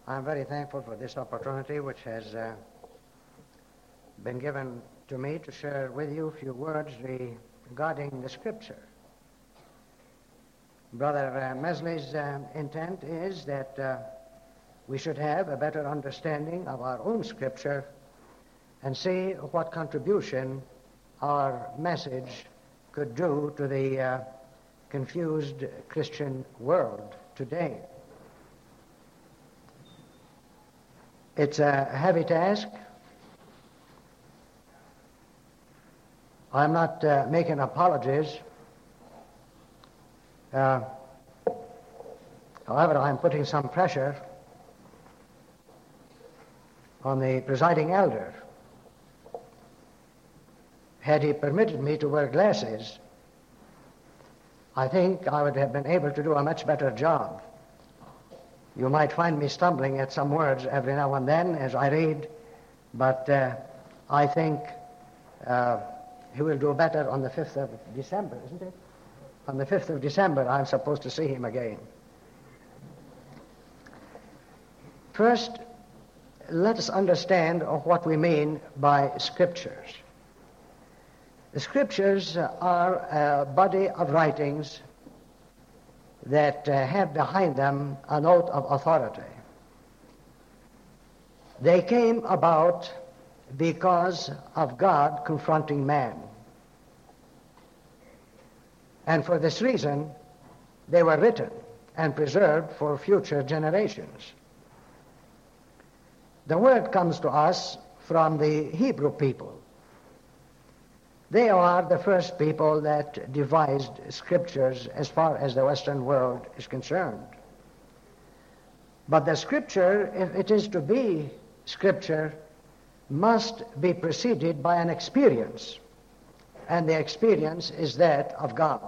I'm very thankful for this opportunity which has been given to me to share with you a few words regarding the Scripture. Brother Mesley's intent is that we should have a better understanding of our own Scripture and see what contribution our message could do to the confused Christian world today. It's a heavy task. I'm not making apologies. However, I'm putting some pressure on the presiding elder. Had he permitted me to wear glasses, I think I would have been able to do a much better job. You might find me stumbling at some words every now and then as I read, but I think he will do better on the 5th of December, isn't it? On the 5th of December, I'm supposed to see him again. First, let us understand what we mean by Scriptures. The Scriptures are a body of writings that have behind them a note of authority. They came about because of God confronting man. And for this reason, they were written and preserved for future generations. The word comes to us from the Hebrew people. They are the first people that devised Scriptures as far as the Western world is concerned. But the Scripture, if it is to be Scripture, must be preceded by an experience, and the experience is that of God.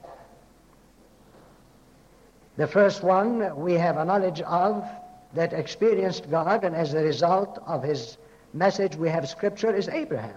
The first one we have a knowledge of that experienced God, and as a result of his message we have Scripture, is Abraham.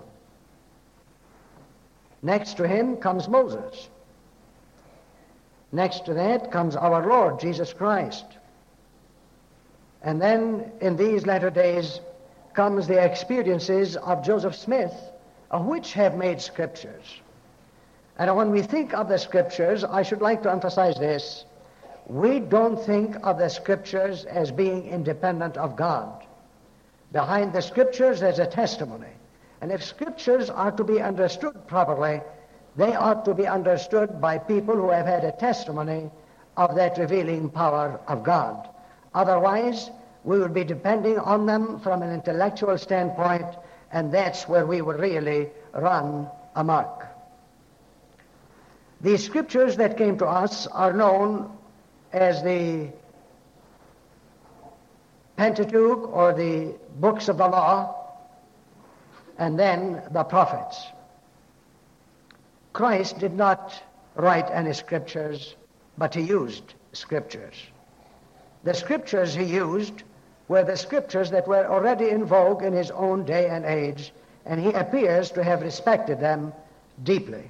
Next to him comes Moses. Next to that comes our Lord Jesus Christ. And then in these latter days comes the experiences of Joseph Smith, which have made Scriptures. And when we think of the Scriptures, I should like to emphasize this. We don't think of the Scriptures as being independent of God. Behind the Scriptures there's a testimony. And if Scriptures are to be understood properly, they ought to be understood by people who have had a testimony of that revealing power of God. Otherwise, we would be depending on them from an intellectual standpoint, and that's where we would really run amok. The Scriptures that came to us are known as the Pentateuch, or the books of the law, and then the prophets. Christ did not write any Scriptures, but he used Scriptures. The Scriptures he used were the Scriptures that were already in vogue in his own day and age, and he appears to have respected them deeply.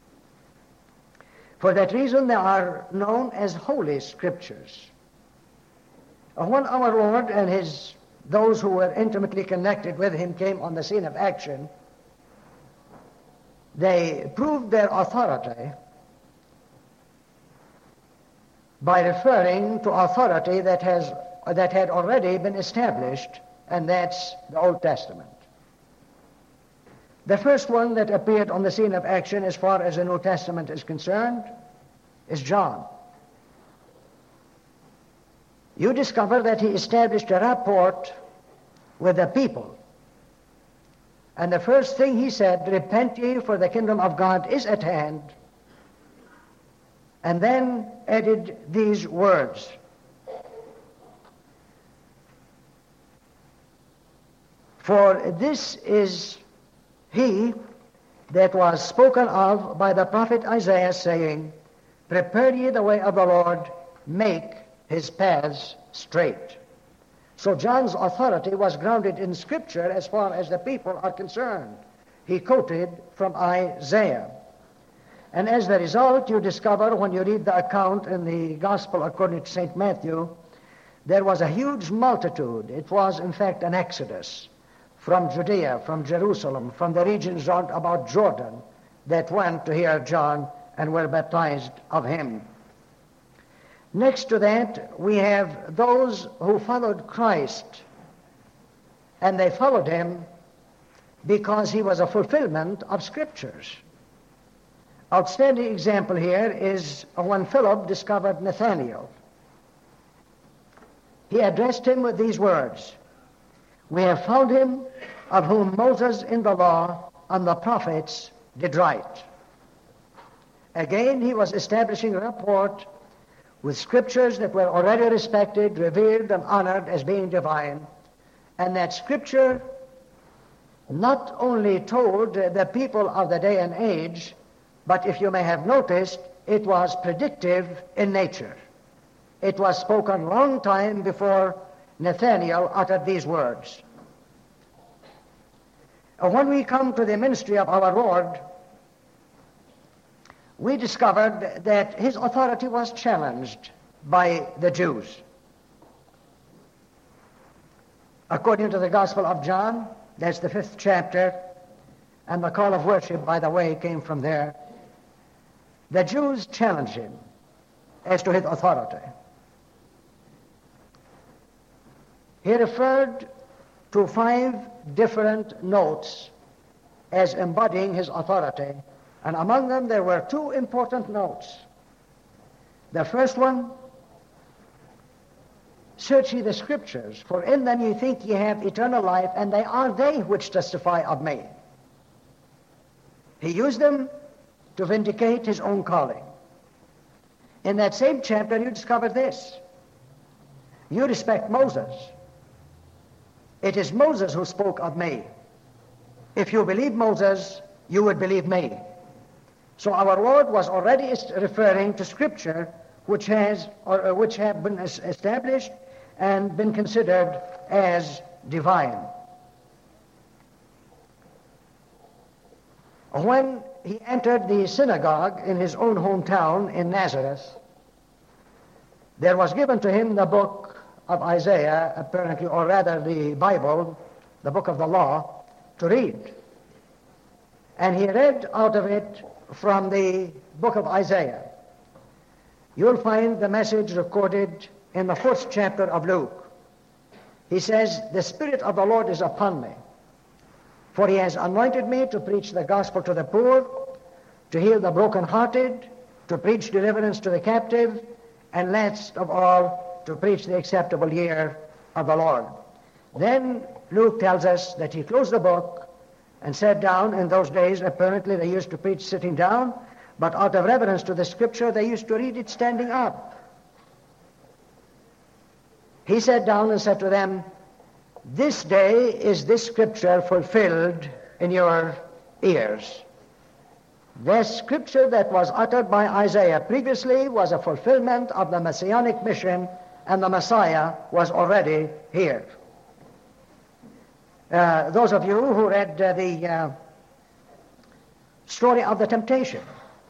For that reason they are known as Holy Scriptures. When our Lord and those who were intimately connected with him came on the scene of action, they proved their authority by referring to authority that had already been established, and that's the Old Testament. The first one that appeared on the scene of action as far as the New Testament is concerned is John. You discover that he established a rapport with the people. And the first thing he said, "Repent ye, for the kingdom of God is at hand." And then added these words. "For this is he that was spoken of by the prophet Isaiah, saying, Prepare ye the way of the Lord, make his paths straight." So John's authority was grounded in Scripture as far as the people are concerned. He quoted from Isaiah. And as the result, you discover when you read the account in the Gospel according to St. Matthew, there was a huge multitude. It was, in fact, an exodus from Judea, from Jerusalem, from the regions round about Jordan, that went to hear John and were baptized of him. Next to that, we have those who followed Christ, and they followed him because he was a fulfillment of Scriptures. Outstanding example here is when Philip discovered Nathanael. He addressed him with these words, "We have found him of whom Moses in the law and the prophets did write." Again, he was establishing a rapport with Scriptures that were already respected, revered, and honored as being divine, and that Scripture not only told the people of the day and age, but if you may have noticed, it was predictive in nature. It was spoken a long time before Nathanael uttered these words. When we come to the ministry of our Lord, we discovered that his authority was challenged by the Jews. According to the Gospel of John, that's the 5th chapter, and the call of worship, by the way, came from there. The Jews challenged him as to his authority. He referred to 5 different notes as embodying his authority, and among them there were 2 important notes. The first one, "Search ye the Scriptures, for in them ye think ye have eternal life, and they are they which testify of me." He used them to vindicate his own calling. In that same chapter you discover this: "You respect Moses. It is Moses who spoke of me. If you believe Moses, you would believe me." So our Lord was already referring to Scripture which have been established and been considered as divine. When he entered the synagogue in his own hometown in Nazareth, there was given to him the book of Isaiah, apparently, or rather the Bible, the book of the law, to read. And he read out of it from the book of Isaiah. You'll find the message recorded in the 4th chapter of Luke. He says, "The Spirit of the Lord is upon me, for he has anointed me to preach the gospel to the poor, to heal the brokenhearted, to preach deliverance to the captive, and last of all, to preach the acceptable year of the Lord." Then Luke tells us that he closed the book and sat down. In those days, apparently, they used to preach sitting down, but out of reverence to the Scripture, they used to read it standing up. He sat down and said to them, "This day is this Scripture fulfilled in your ears." The Scripture that was uttered by Isaiah previously was a fulfillment of the Messianic mission, and the Messiah was already here. Those of you who read the story of the temptation,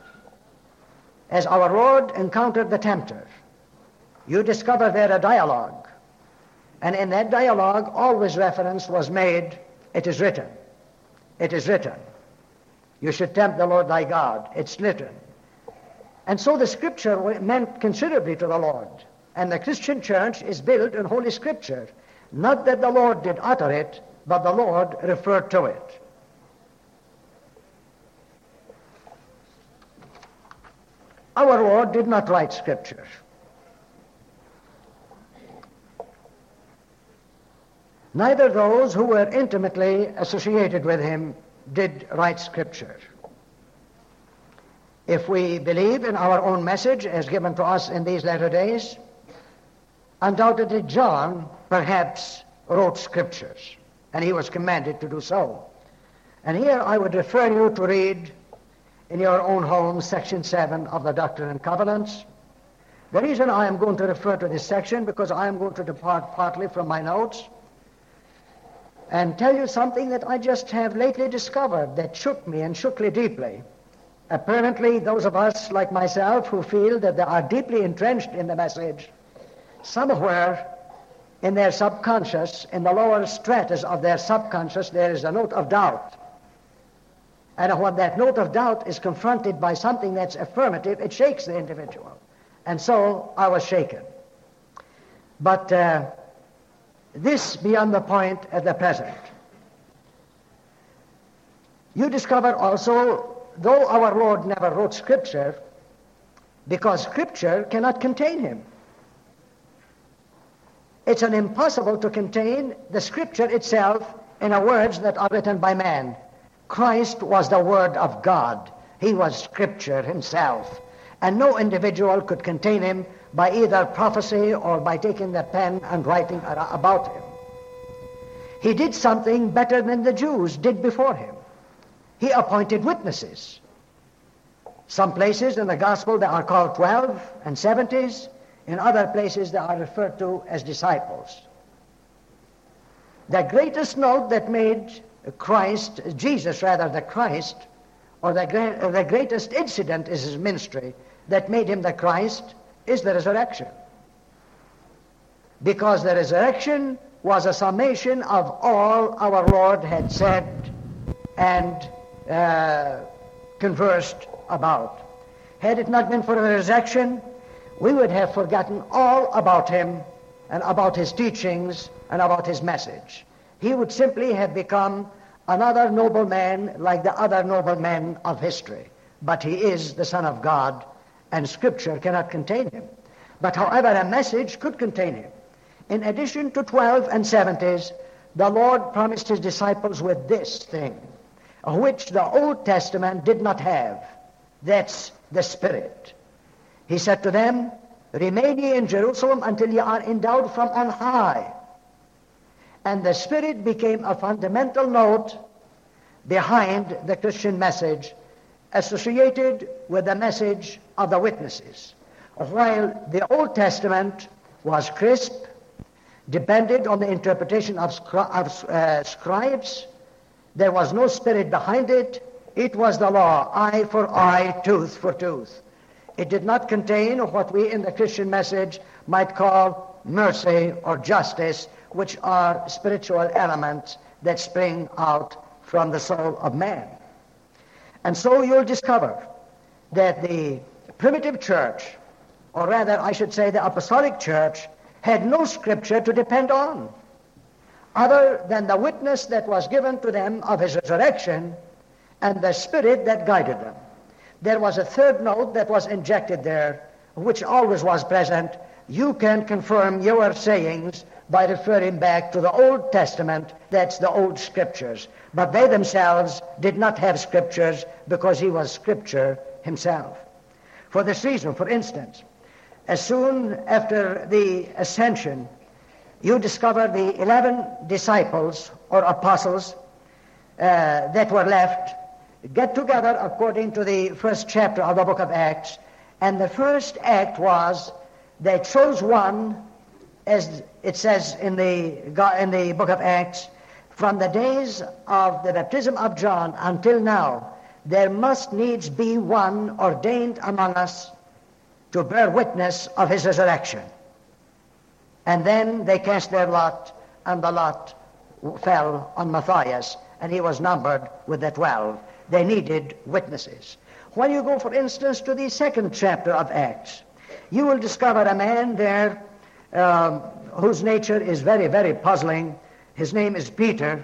as our Lord encountered the tempter, you discover there a dialogue. And in that dialogue, always reference was made, "It is written. It is written. You should tempt the Lord thy God. It's written." And so the Scripture meant considerably to the Lord. And the Christian church is built in Holy Scripture. Not that the Lord did utter it, but the Lord referred to it. Our Lord did not write Scripture. Neither those who were intimately associated with him did write Scripture. If we believe in our own message as given to us in these latter days, undoubtedly John perhaps wrote Scriptures, and he was commanded to do so. And here I would refer you to read in your own home section 7 of the Doctrine and Covenants. The reason I am going to refer to this section, because I am going to depart partly from my notes and tell you something that I just have lately discovered that shook me and shook me deeply. Apparently, those of us like myself who feel that they are deeply entrenched in the message, somewhere in their subconscious, in the lower stratus of their subconscious, there is a note of doubt. And when that note of doubt is confronted by something that's affirmative, it shakes the individual. And so I was shaken. But this beyond the point at the present. You discover also, though our Lord never wrote Scripture, because Scripture cannot contain him. It's impossible to contain the Scripture itself in words that are written by man. Christ was the Word of God. He was Scripture himself. And no individual could contain him by either prophecy or by taking the pen and writing about him. He did something better than the Jews did before him. He appointed witnesses. Some places in the Gospel they are called 12 and 70s. In other places they are referred to as disciples. The greatest note that made Jesus, the Christ, or the greatest incident is his ministry that made him the Christ, is the resurrection. Because the resurrection was a summation of all our Lord had said and conversed about. Had it not been for the resurrection, we would have forgotten all about him and about his teachings and about his message. He would simply have become another noble man like the other noble men of history. But he is the Son of God, and Scripture cannot contain him. But however, a message could contain him. In addition to 12 and 70s, the Lord promised his disciples with this thing, which the Old Testament did not have. That's the Spirit. He said to them, "Remain ye in Jerusalem until ye are endowed from on high." And the Spirit became a fundamental note behind the Christian message, associated with the message of the witnesses. While the Old Testament was crisp, depended on the interpretation of scribes, there was no Spirit behind it. It was the law, eye for eye, tooth for tooth. It did not contain what we in the Christian message might call mercy or justice, which are spiritual elements that spring out from the soul of man. And so you'll discover that the primitive church, or rather I should say the apostolic church, had no Scripture to depend on other than the witness that was given to them of his resurrection and the Spirit that guided them. There was a third note that was injected there, which always was present. You can confirm your sayings by referring back to the Old Testament. That's the old Scriptures. But they themselves did not have Scriptures because he was Scripture himself. For this reason, for instance, as soon after the ascension, you discover the 11 disciples or apostles that were left get together according to the first chapter of the book of Acts. And the first act was they chose one, as it says in the book of Acts, from the days of the baptism of John until now, there must needs be one ordained among us to bear witness of his resurrection. And then they cast their lot, and the lot fell on Matthias, and he was numbered with the 12. They needed witnesses. When you go, for instance, to the second chapter of Acts, you will discover a man there whose nature is very, very puzzling. His name is Peter.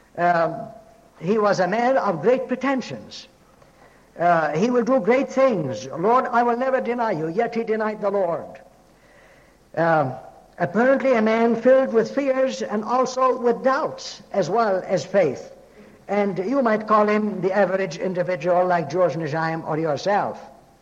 He was a man of great pretensions. He will do great things. Lord, I will never deny you. Yet he denied the Lord. Apparently a man filled with fears and also with doubts as well as faith. And you might call him the average individual like George Najim or yourself.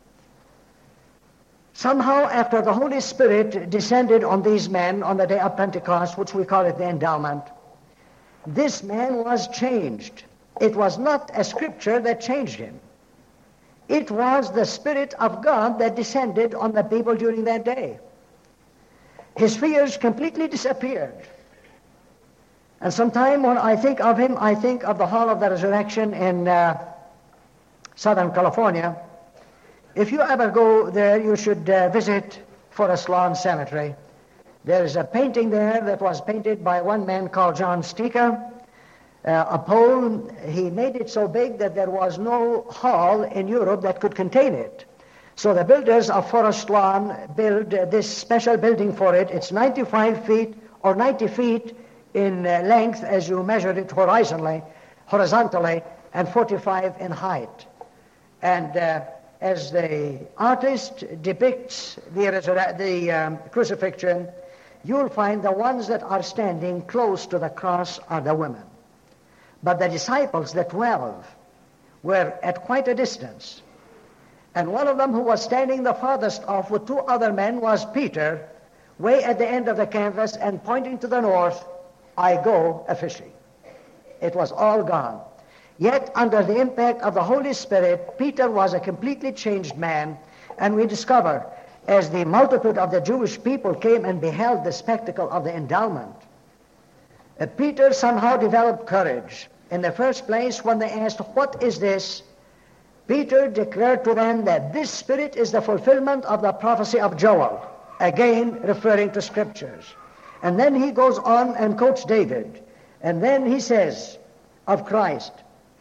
Somehow, after the Holy Spirit descended on these men on the day of Pentecost, which we call it the endowment, this man was changed. It was not a Scripture that changed him. It was the Spirit of God that descended on the people during that day. His fears completely disappeared. And sometime when I think of him, I think of the Hall of the Resurrection in Southern California. If you ever go there, you should visit Forest Lawn Cemetery. There is a painting there that was painted by one man called John Stika, a pole. He made it so big that there was no hall in Europe that could contain it. So the builders of Forest Lawn built this special building for it. It's 95 feet or 90 feet in length as you measure it horizontally, and 45 in height. And as the artist depicts the crucifixion, you'll find the ones that are standing close to the cross are the women. But the disciples, the 12, were at quite a distance. And one of them who was standing the farthest off with two other men was Peter, way at the end of the canvas and pointing to the north, "I go a-fishing." It was all gone. Yet under the impact of the Holy Spirit, Peter was a completely changed man, and we discover as the multitude of the Jewish people came and beheld the spectacle of the endowment, Peter somehow developed courage. In the first place, when they asked, "What is this?" Peter declared to them that this Spirit is the fulfillment of the prophecy of Joel, again referring to Scriptures. And then he goes on and quotes David. And then he says of Christ,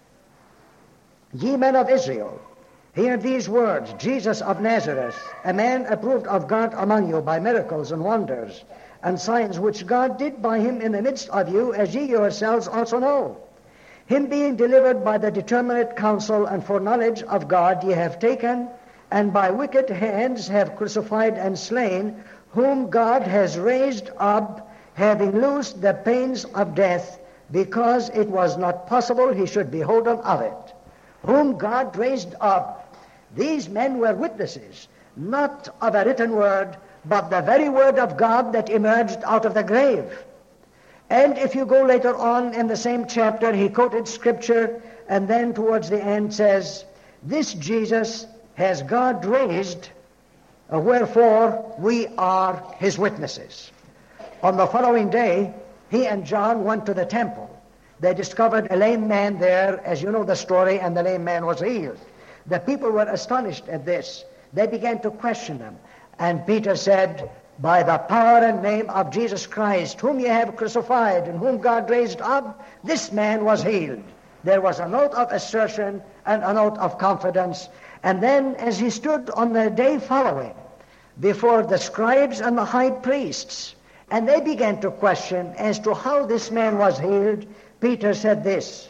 "Ye men of Israel, hear these words, Jesus of Nazareth, a man approved of God among you by miracles and wonders and signs which God did by him in the midst of you, as ye yourselves also know. Him being delivered by the determinate counsel and foreknowledge of God ye have taken, and by wicked hands have crucified and slain, whom God has raised up, having loosed the pains of death, because it was not possible he should be holden of it." Whom God raised up. These men were witnesses, not of a written word, but the very word of God that emerged out of the grave. And if you go later on in the same chapter, he quoted Scripture, and then towards the end says, "This Jesus has God raised, wherefore we are his witnesses." On the following day, he and John went to the temple. They discovered a lame man there, as you know the story, and the lame man was healed. The people were astonished at this. They began to question him. And Peter said, "By the power and name of Jesus Christ, whom ye have crucified and whom God raised up, this man was healed." There was a note of assertion and a note of confidence. And then as he stood on the day following before the scribes and the high priests, and they began to question as to how this man was healed, Peter said this,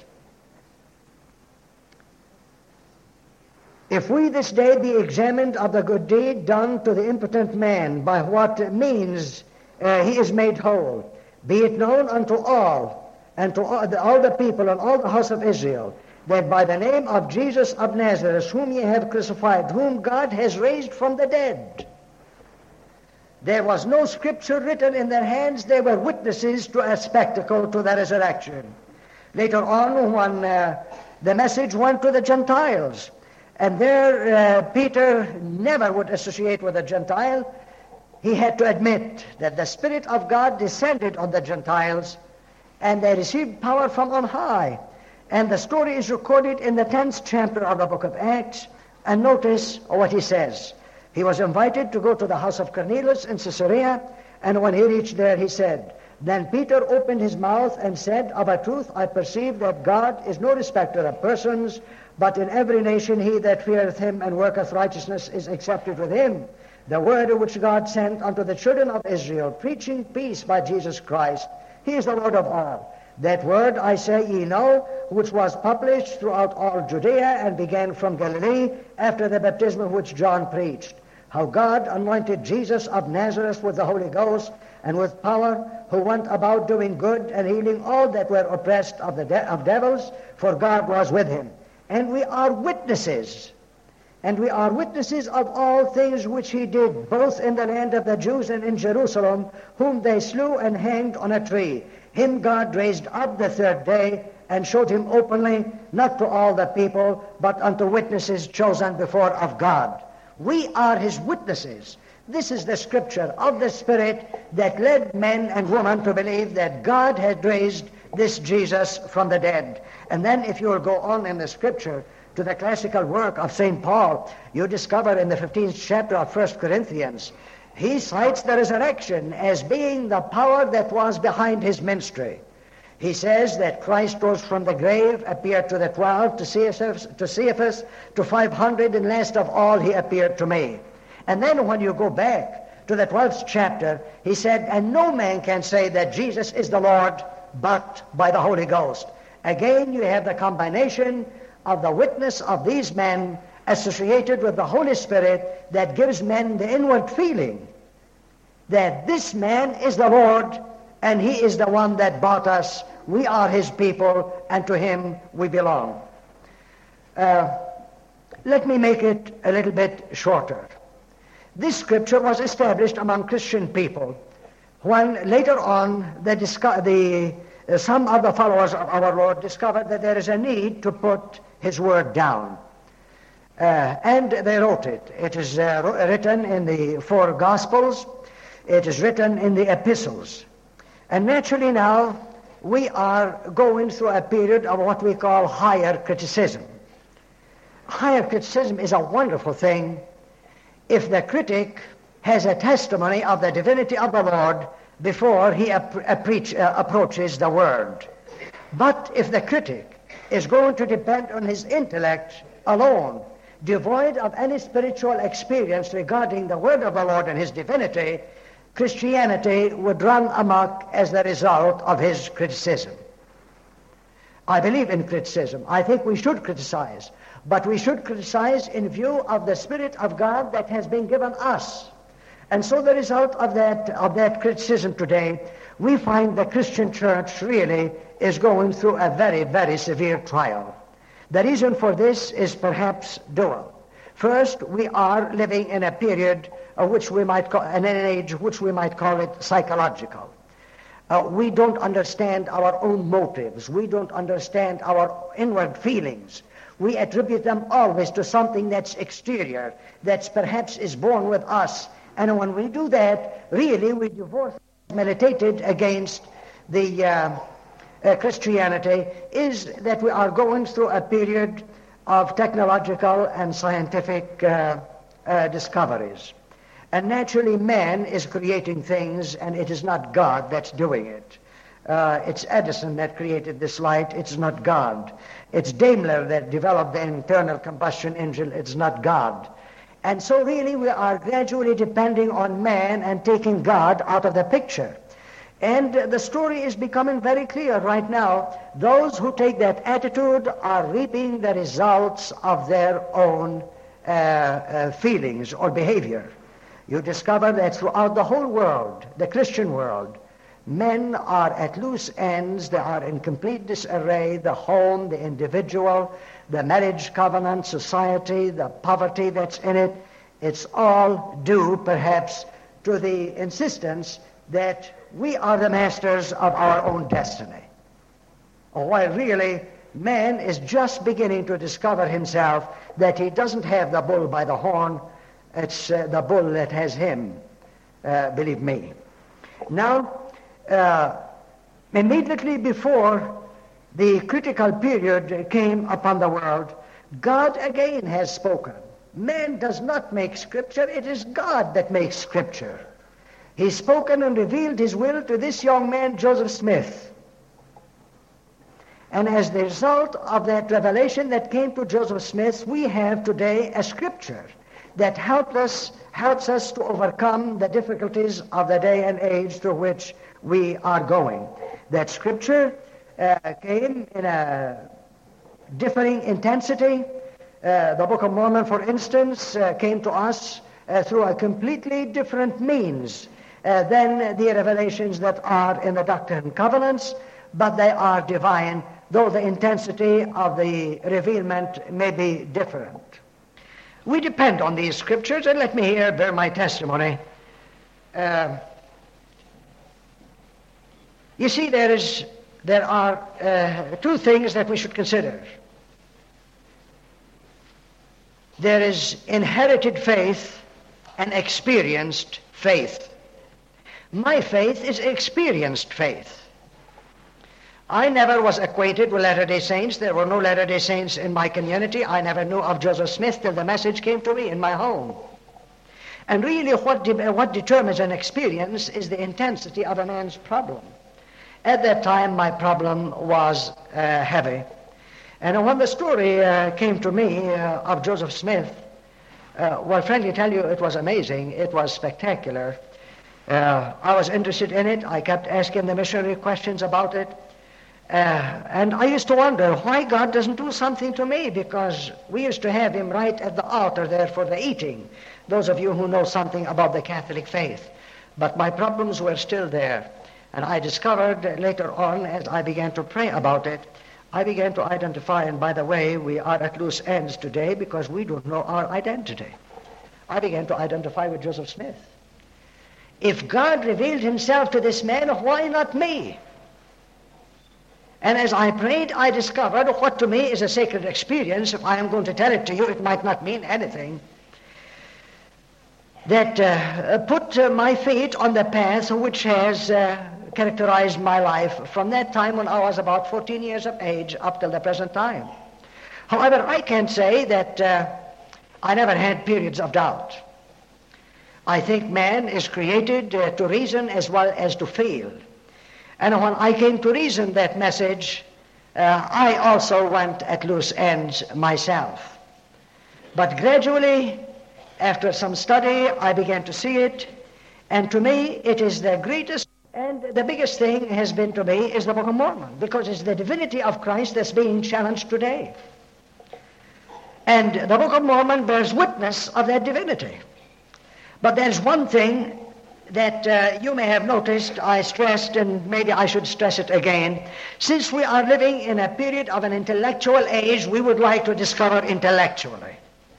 "If we this day be examined of the good deed done to the impotent man, by what means he is made whole, be it known unto all, and to all the people and all the house of Israel, that by the name of Jesus of Nazareth, whom ye have crucified, whom God has raised from the dead." There was no Scripture written in their hands. They were witnesses to a spectacle, to the resurrection. Later on, when the message went to the Gentiles, and there Peter never would associate with a Gentile, he had to admit that the Spirit of God descended on the Gentiles, and they received power from on high. And the story is recorded in the 10th chapter of the book of Acts, and notice what he says. He was invited to go to the house of Cornelius in Caesarea, and when he reached there, he said, "Then Peter opened his mouth and said, Of a truth I perceive that God is no respecter of persons, but in every nation he that feareth him and worketh righteousness is accepted with him. The word which God sent unto the children of Israel, preaching peace by Jesus Christ, he is the Lord of all. That word, I say, ye know, which was published throughout all Judea, and began from Galilee, after the baptism which John preached, how God anointed Jesus of Nazareth with the Holy Ghost and with power, who went about doing good and healing all that were oppressed of devils, for God was with him. And we are witnesses. And we are witnesses of all things which he did, both in the land of the Jews and in Jerusalem, whom they slew and hanged on a tree. Him God raised up the third day, and showed him openly, not to all the people, but unto witnesses chosen before of God." We are his witnesses. This is the Scripture of the Spirit that led men and women to believe that God had raised this Jesus from the dead. And then if you will go on in the Scripture to the classical work of St. Paul, you discover in the 15th chapter of 1 Corinthians, He cites the resurrection as being the power that was behind his ministry. He says that Christ rose from the grave, appeared to the 12, to Cephas, to 500, and last of all he appeared to me. And then when you go back to the 12th chapter, he said, and no man can say that Jesus is the Lord but by the Holy Ghost. Again, you have the combination of the witness of these men associated with the Holy Spirit that gives men the inward feeling that this man is the Lord and he is the one that bought us. We are his people and to him we belong. Let me make it a little bit shorter. This scripture was established among Christian people when later on some of the followers of our Lord discovered that there is a need to put his word down. And they wrote it. It is written in the 4 Gospels. It is written in the epistles. And naturally now we are going through a period of what we call higher criticism. Higher criticism is a wonderful thing if the critic has a testimony of the divinity of the Lord before he approaches the word. But if the critic is going to depend on his intellect alone, devoid of any spiritual experience regarding the word of the Lord and his divinity, Christianity would run amok as the result of his criticism. I believe in criticism. I think we should criticize, but we should criticize in view of the Spirit of God that has been given us. And so the result of that criticism today, we find the Christian church really is going through a very, very severe trial. The reason for this is perhaps dual. First, we are living in a period which we might call, in an age which we might call it psychological. We don't understand our own motives. We don't understand our inward feelings. We attribute them always to something that's exterior, that's perhaps is born with us. And when we do that, really we divorce, militated against the Christianity, is that we are going through a period of technological and scientific discoveries. And naturally man is creating things, and it is not God that's doing it. It's Edison that created this light. It's not God. It's Daimler that developed the internal combustion engine. It's not God. And so really we are gradually depending on man and taking God out of the picture. And the story is becoming very clear right now. Those who take that attitude are reaping the results of their own feelings or behavior. You discover that throughout the whole world, the Christian world, men are at loose ends. They are in complete disarray. The home, the individual, the marriage covenant, society, the poverty that's in it, it's all due perhaps to the insistence that we are the masters of our own destiny. While really man is just beginning to discover himself that he doesn't have the bull by the horn. It's the bull that has him, believe me. Now, immediately before the critical period came upon the world, God again has spoken. Man does not make Scripture. It is God that makes Scripture. He's spoken and revealed his will to this young man, Joseph Smith. And as the result of that revelation that came to Joseph Smith, we have today a Scripture that helps us to overcome the difficulties of the day and age through which we are going. That Scripture came in a differing intensity. The Book of Mormon, for instance, came to us through a completely different means than the revelations that are in the Doctrine and Covenants, but they are divine, though the intensity of the revealment may be different. We depend on these Scriptures, and let me here bear my testimony. You see, there are two things that we should consider. There is inherited faith and experienced faith. My faith is experienced faith. I never was acquainted with Latter-day Saints. There were no Latter-day Saints in my community. I never knew of Joseph Smith till the message came to me in my home. And really what determines an experience is the intensity of a man's problem. At that time, my problem was heavy. And when the story came to me of Joseph Smith, well, frankly tell you, it was amazing. It was spectacular. I was interested in it. I kept asking the missionary questions about it. And I used to wonder why God doesn't do something to me, because we used to have him right at the altar there for the eating, those of you who know something about the Catholic faith. But my problems were still there. And I discovered later on, as I began to pray about it, I began to identify, and by the way, we are at loose ends today because we don't know our identity. I began to identify with Joseph Smith. If God revealed himself to this man, why not me? And as I prayed, I discovered what to me is a sacred experience. If I am going to tell it to you, it might not mean anything. That put my feet on the path which has characterized my life from that time when I was about 14 years of age up till the present time. However, I can say that I never had periods of doubt. I think man is created to reason as well as to feel. And when I came to reason that message, I also went at loose ends myself. But gradually, after some study, I began to see it, and to me it is the greatest and the biggest thing has been to me is the Book of Mormon, because it's the divinity of Christ that's being challenged today. And the Book of Mormon bears witness of that divinity. But there's one thing that you may have noticed I stressed, and maybe I should stress it again. Since we are living in a period of an intellectual age, we would like to discover intellectually.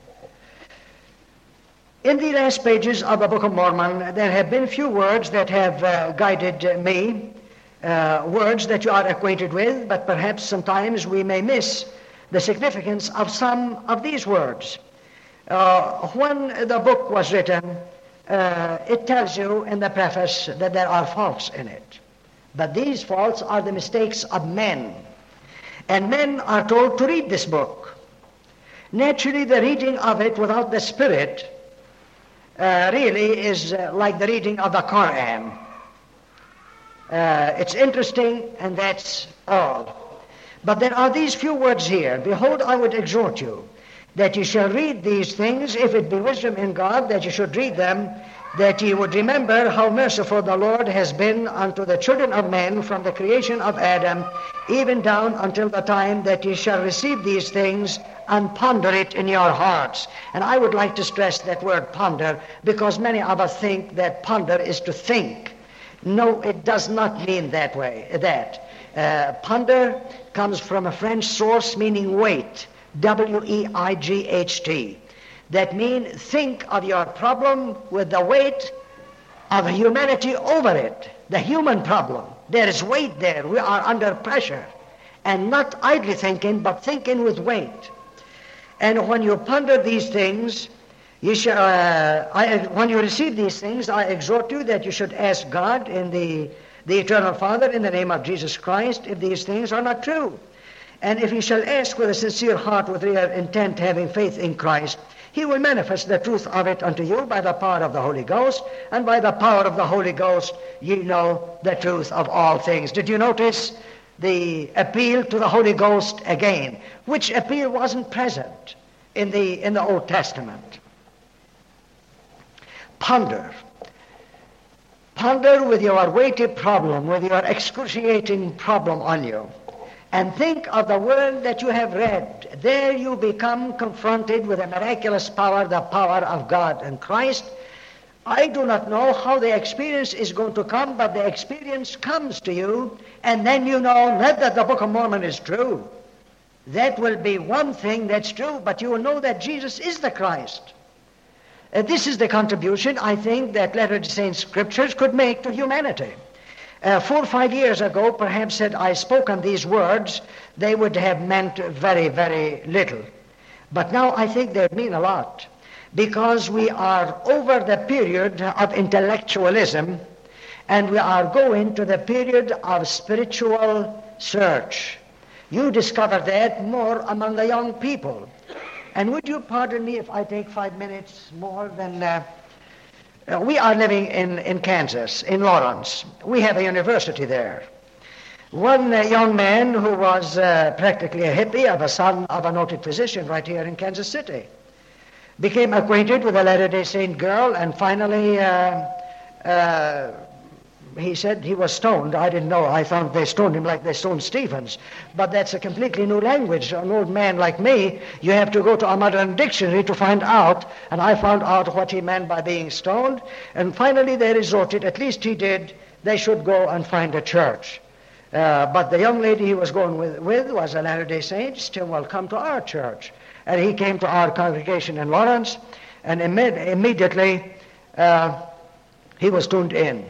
In the last pages of the Book of Mormon, there have been few words that have guided me, words that you are acquainted with, but perhaps sometimes we may miss the significance of some of these words. When the book was written, it tells you in the preface that there are faults in it. But these faults are the mistakes of men. And men are told to read this book. Naturally, the reading of it without the Spirit really is like the reading of the Quran. It's interesting, and that's all. But there are these few words here. Behold, I would exhort you that you shall read these things, if it be wisdom in God, that you should read them, that ye would remember how merciful the Lord has been unto the children of men from the creation of Adam, even down until the time that ye shall receive these things and ponder it in your hearts. And I would like to stress that word ponder, because many of us think that ponder is to think. No, it does not mean that way. Ponder comes from a French source meaning weight. W-E-I-G-H-T. That means think of your problem with the weight of humanity over it. The human problem. There is weight there. We are under pressure. And not idly thinking, but thinking with weight. And when you ponder these things, you shall, when you receive these things, I exhort you that you should ask God in the Eternal Father in the name of Jesus Christ if these things are not true. And if you shall ask with a sincere heart, with real intent, having faith in Christ, he will manifest the truth of it unto you by the power of the Holy Ghost, and by the power of the Holy Ghost ye know the truth of all things. Did you notice the appeal to the Holy Ghost again, which appeal wasn't present in the Old Testament? Ponder. Ponder with your weighty problem, with your excruciating problem on you. And think of the word that you have read. There you become confronted with a miraculous power, the power of God and Christ. I do not know how the experience is going to come, but the experience comes to you, and then you know not that the Book of Mormon is true. That will be one thing that's true, but you will know that Jesus is the Christ. This is the contribution, I think, that Latter-day Saint scriptures could make to humanity. 4 or 5 years ago, perhaps had I spoken these words, they would have meant very, very little. But now I think they mean a lot, because we are over the period of intellectualism, and we are going to the period of spiritual search. You discover that more among the young people. And would you pardon me if I take 5 minutes more than We are living in Kansas, in Lawrence. We have a university there. One young man who was practically a hippie, of a son of a noted physician right here in Kansas City, became acquainted with a Latter-day Saint girl, and finally he said he was stoned. I didn't know. I thought they stoned him like they stoned Stephens. But that's a completely new language. An old man like me, you have to go to a modern dictionary to find out. And I found out what he meant by being stoned. And finally they resorted, at least he did, they should go and find a church. But the young lady he was going with was a Latter-day Saint. Still, well, come to our church. And he came to our congregation in Lawrence, and immediately he was tuned in.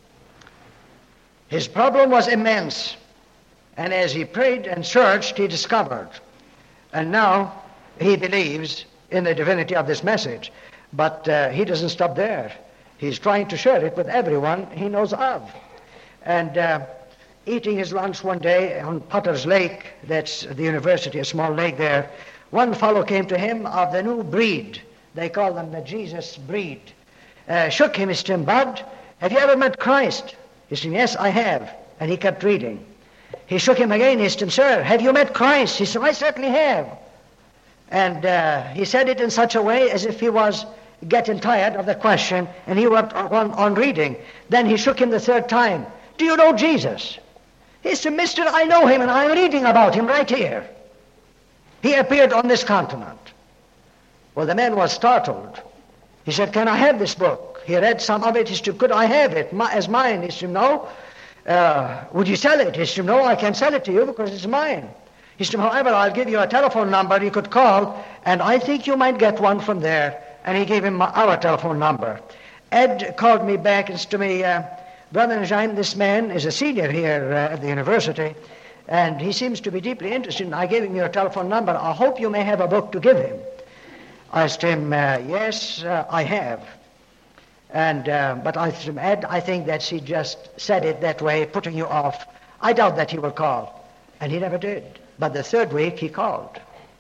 His problem was immense, and as he prayed and searched, he discovered. And now he believes in the divinity of this message, but he doesn't stop there. He's trying to share it with everyone he knows of. And eating his lunch one day on Potter's Lake, that's the university, a small lake there, one fellow came to him of the new breed. They call them the Jesus breed. Shook him, he said, "Bud, have you ever met Christ?" He said, "Yes, I have." And he kept reading. He shook him again. He said, "Sir, have you met Christ?" He said, "I certainly have." And he said it in such a way as if he was getting tired of the question, and he went on reading. Then he shook him the third time. "Do you know Jesus?" He said, "Mister, I know him, and I'm reading about him right here. He appeared on this continent." Well, the man was startled. He said, "Can I have this book?" He read some of it. He said, "Could I have it as mine?" He said, "No." "Would you sell it?" He said, "No, I can't sell it to you because it's mine." He said, "However, I'll give you a telephone number you could call, and I think you might get one from there." And he gave him our telephone number. Ed called me back and said to me, "Brother Najim, this man is a senior here at the university, and he seems to be deeply interested, and I gave him your telephone number. I hope you may have a book to give him." I asked him, "Yes, I have." And but I said, "Ed, I think that he just said it that way, putting you off. I doubt that he will call." And he never did. But the third week he called.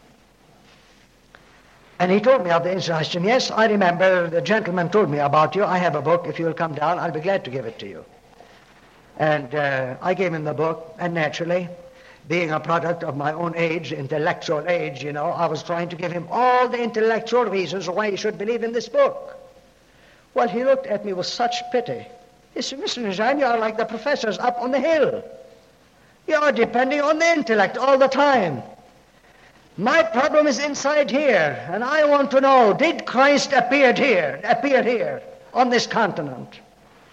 And he told me of the incident. I said, "Yes, I remember. The gentleman told me about you. I have a book. If you will come down, I'll be glad to give it to you." And I gave him the book, and naturally, being a product of my own age, intellectual age, I was trying to give him all the intellectual reasons why he should believe in this book. Well, he looked at me with such pity. He said, "Mr. Najim, you are like the professors up on the hill. You are depending on the intellect all the time. My problem is inside here, and I want to know, did Christ appear here on this continent?"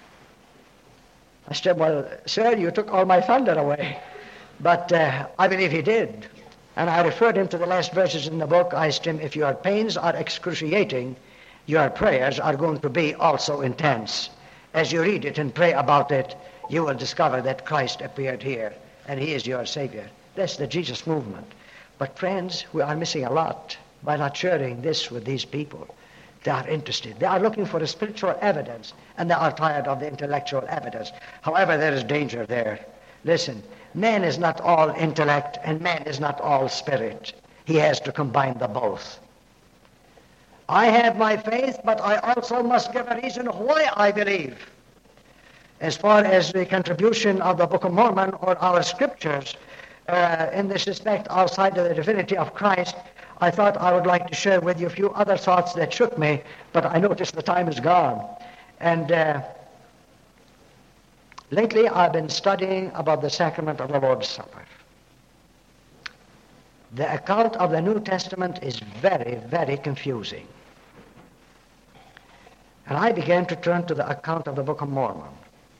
I said, "Well, sir, you took all my thunder away. But I believe he did." And I referred him to the last verses in the book. I asked him, "If your pains are excruciating, your prayers are going to be also intense. As you read it and pray about it, you will discover that Christ appeared here, and he is your Savior." That's the Jesus movement. But friends, we are missing a lot by not sharing this with these people. They are interested. They are looking for a spiritual evidence, and they are tired of the intellectual evidence. However, there is danger there. Listen, man is not all intellect, and man is not all spirit. He has to combine the both. I have my faith, but I also must give a reason why I believe. As far as the contribution of the Book of Mormon or our scriptures in this respect outside of the divinity of Christ, I thought I would like to share with you a few other thoughts that shook me, but I noticed the time is gone. And lately I've been studying about the sacrament of the Lord's Supper. The account of the New Testament is very, very confusing. And I began to turn to the account of the Book of Mormon.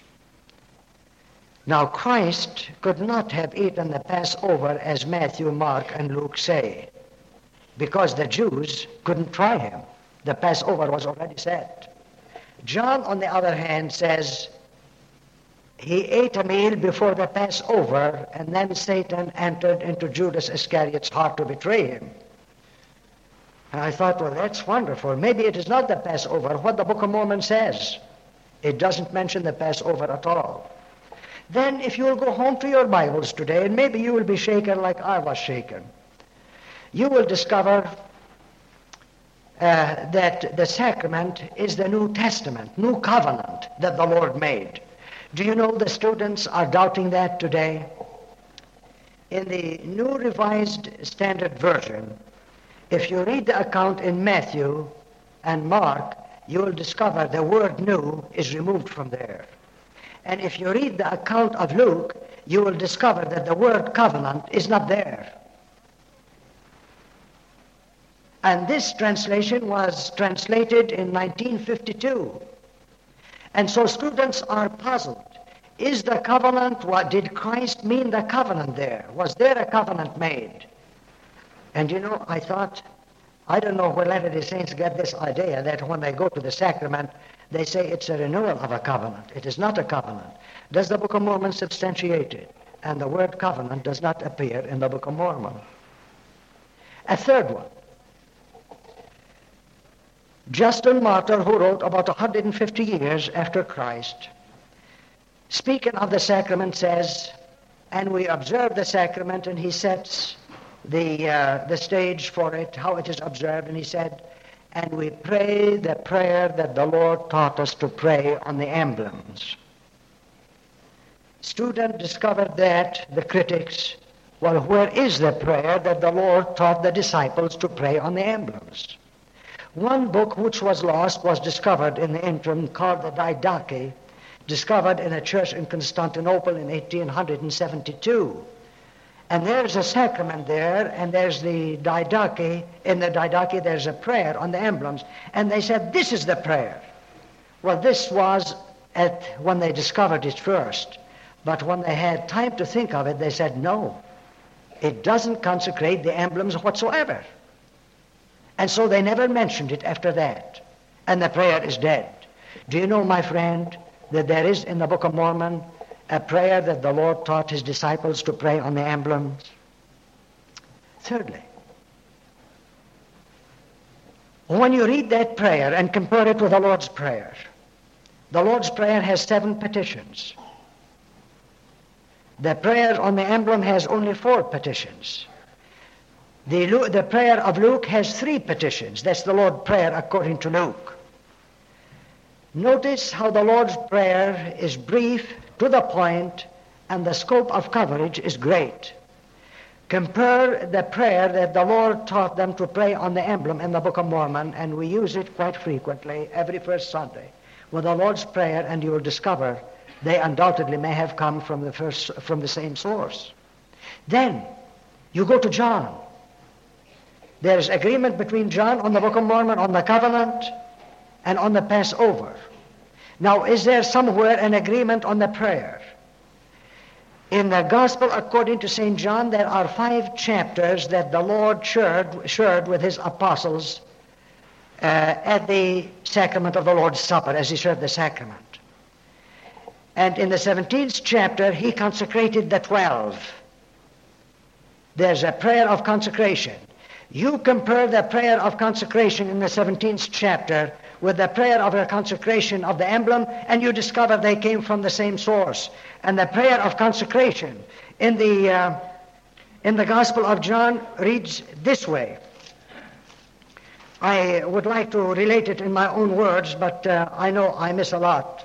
Now, Christ could not have eaten the Passover as Matthew, Mark, and Luke say, because the Jews couldn't try him. The Passover was already set. John, on the other hand, says he ate a meal before the Passover, and then Satan entered into Judas Iscariot's heart to betray him. And I thought, well, that's wonderful. Maybe it is not the Passover, what the Book of Mormon says. It doesn't mention the Passover at all. Then if you will go home to your Bibles today, and maybe you will be shaken like I was shaken, you will discover that the sacrament is the New Testament, new covenant that the Lord made. Do you know the students are doubting that today? In the New Revised Standard Version, if you read the account in Matthew and Mark, you will discover the word new is removed from there. And if you read the account of Luke, you will discover that the word covenant is not there. And this translation was translated in 1952. And so students are puzzled. Is the covenant, what did Christ mean the covenant there? Was there a covenant made? And you know, I thought, I don't know where Latter-day Saints get this idea that when they go to the sacrament, they say it's a renewal of a covenant. It is not a covenant. Does the Book of Mormon substantiate it? And the word covenant does not appear in the Book of Mormon. A third one. Justin Martyr, who wrote about 150 years after Christ, speaking of the sacrament, says, and we observe the sacrament, and he sets the stage for it, how it is observed, and he said, and we pray the prayer that the Lord taught us to pray on the emblems. Student discovered that, the critics, well, where is the prayer that the Lord taught the disciples to pray on the emblems? One book which was lost was discovered in the interim, called the Didache, discovered in a church in Constantinople in 1872. And there's a sacrament there, and there's the Didache. In the Didache, there's a prayer on the emblems. And they said, this is the prayer. Well, this was when they discovered it first. But when they had time to think of it, they said, no, it doesn't consecrate the emblems whatsoever. And so they never mentioned it after that. And the prayer is dead. Do you know, my friend, that there is in the Book of Mormon a prayer that the Lord taught his disciples to pray on the emblems? Thirdly, when you read that prayer and compare it with the Lord's Prayer has 7 petitions. The prayer on the emblem has only 4 petitions. The prayer of Luke has 3 petitions. That's the Lord's Prayer according to Luke. Notice how the Lord's Prayer is brief, to the point, and the scope of coverage is great. Compare the prayer that the Lord taught them to pray on the emblem in the Book of Mormon, and we use it quite frequently every first Sunday, with the Lord's Prayer, and you will discover they undoubtedly may have come from the same source. Then you go to John. There's agreement between John on the Book of Mormon, on the covenant, and on the Passover. Now, is there somewhere an agreement on the prayer? In the Gospel according to St. John, there are 5 chapters that the Lord shared with his apostles at the sacrament of the Lord's Supper, as he shared the sacrament. And in the 17th chapter, he consecrated the 12. There's a prayer of consecration. You compare the prayer of consecration in the 17th chapter with the prayer of the consecration of the emblem, and you discover they came from the same source. And the prayer of consecration in the Gospel of John reads this way. I would like to relate it in my own words, but I know I miss a lot.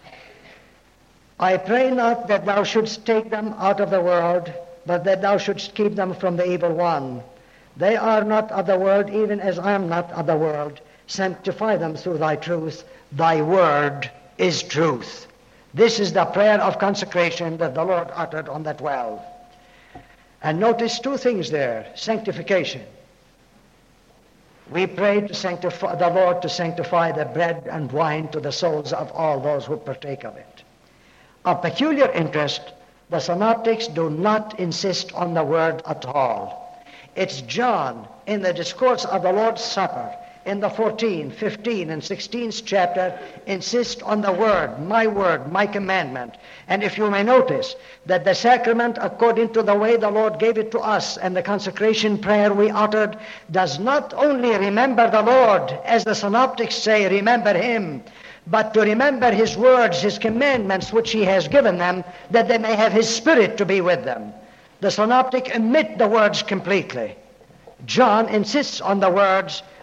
I pray not that thou shouldst take them out of the world, but that thou shouldst keep them from the evil one. They are not of the world, even as I am not of the world. Sanctify them through thy truth. Thy word is truth. This is the prayer of consecration that the Lord uttered on the 12. And notice 2 things there. Sanctification. We pray to sanctify the Lord to sanctify the bread and wine to the souls of all those who partake of it. Of peculiar interest, the synoptics do not insist on the word at all. It's John in the discourse of the Lord's Supper in the 14th, 15th, and 16th chapter insists on the word, my commandment. And if you may notice that the sacrament, according to the way the Lord gave it to us and the consecration prayer we uttered, does not only remember the Lord, as the synoptics say, remember him, but to remember his words, his commandments, which he has given them, that they may have his Spirit to be with them. The synoptic omit the words completely. John insists on the words,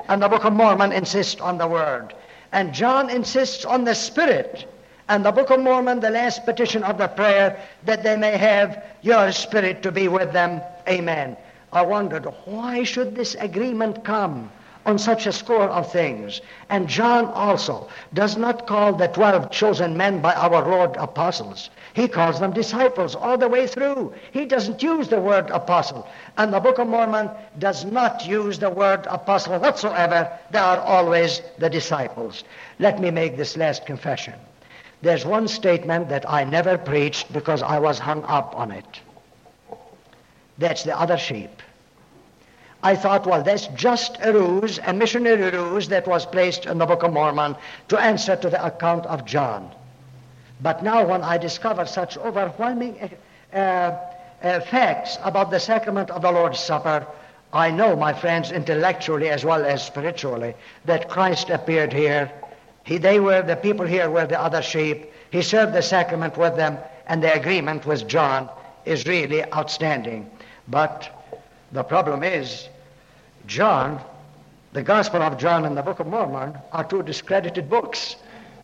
and the Book of Mormon insists on the Word. And John insists on the Spirit. And the Book of Mormon, the last petition of the prayer, that they may have your Spirit to be with them. Amen. I wondered, why should this agreement come on such a score of things? And John also does not call the 12 chosen men by our Lord apostles. He calls them disciples all the way through. He doesn't use the word apostle. And the Book of Mormon does not use the word apostle whatsoever. They are always the disciples. Let me make this last confession. There's one statement that I never preached because I was hung up on it. That's the other sheep. I thought, well, that's just a ruse, a missionary ruse that was placed in the Book of Mormon to answer to the account of John. But now when I discover such overwhelming facts about the sacrament of the Lord's Supper, I know, my friends, intellectually as well as spiritually, that Christ appeared here. The people here were the other sheep. He served the sacrament with them, and the agreement with John is really outstanding. But the problem is, John, the Gospel of John and the Book of Mormon are two discredited books.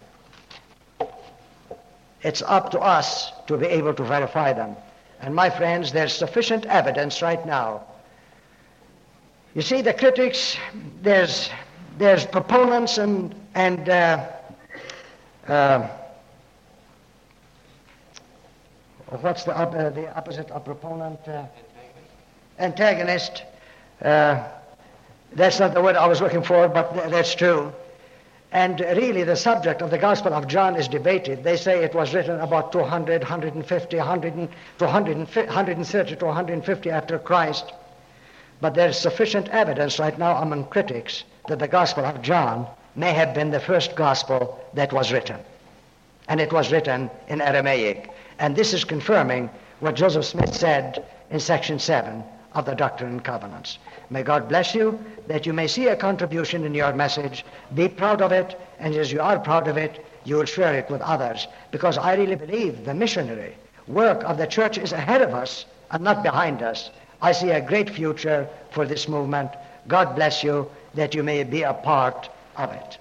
It's up to us to be able to verify them. And my friends, there's sufficient evidence right now. You see, the critics, there's proponents and what's the opposite of proponent? Antagonist. That's not the word I was looking for, but that's true. And really the subject of the Gospel of John is debated. They say it was written about 200, 150, 130 to 150 after Christ. But there is sufficient evidence right now among critics that the Gospel of John may have been the first gospel that was written. And it was written in Aramaic. And this is confirming what Joseph Smith said in section 7 of the Doctrine and Covenants. May God bless you, that you may see a contribution in your message, be proud of it, and as you are proud of it, you will share it with others. Because I really believe the missionary work of the church is ahead of us and not behind us. I see a great future for this movement. God bless you, that you may be a part of it.